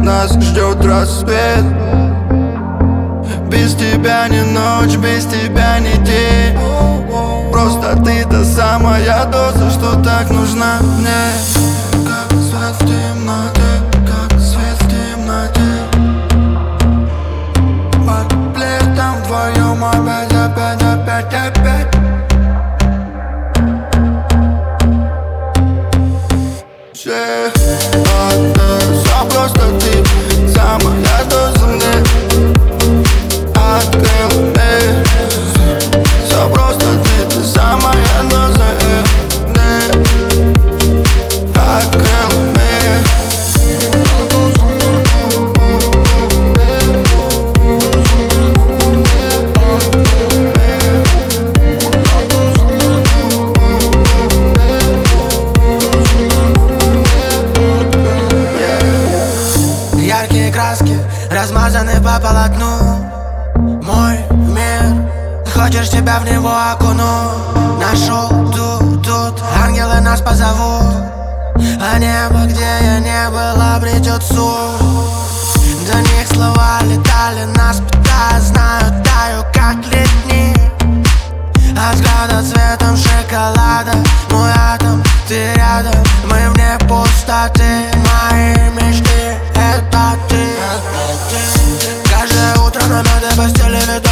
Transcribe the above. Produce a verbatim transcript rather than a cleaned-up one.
нас ждет рассвет. Без тебя не ночь, без тебя не день. Просто ты та самая доза, что так нужна мне. Как свет в темноте, как свет в темноте. Под пледом вдвоем опять, опять, опять, опять. Все, все просто ты самая доза мне. Открыл мир. Все просто ты, ты самая доза мне. Открыл мир. Яркие краски размазаны по полотну. Мой мир, хочешь, тебя в него окуну. Нашел тут, тут, ангелы нас позовут. А небо, где я не был, обретет суд. До них слова летали, нас пытая, знаю, таю, как летний. От взгляда цветом шоколада. Мой атом, ты рядом, мы вне пустоты. Мои мечты, это ты. Каждое утро на этой постели веду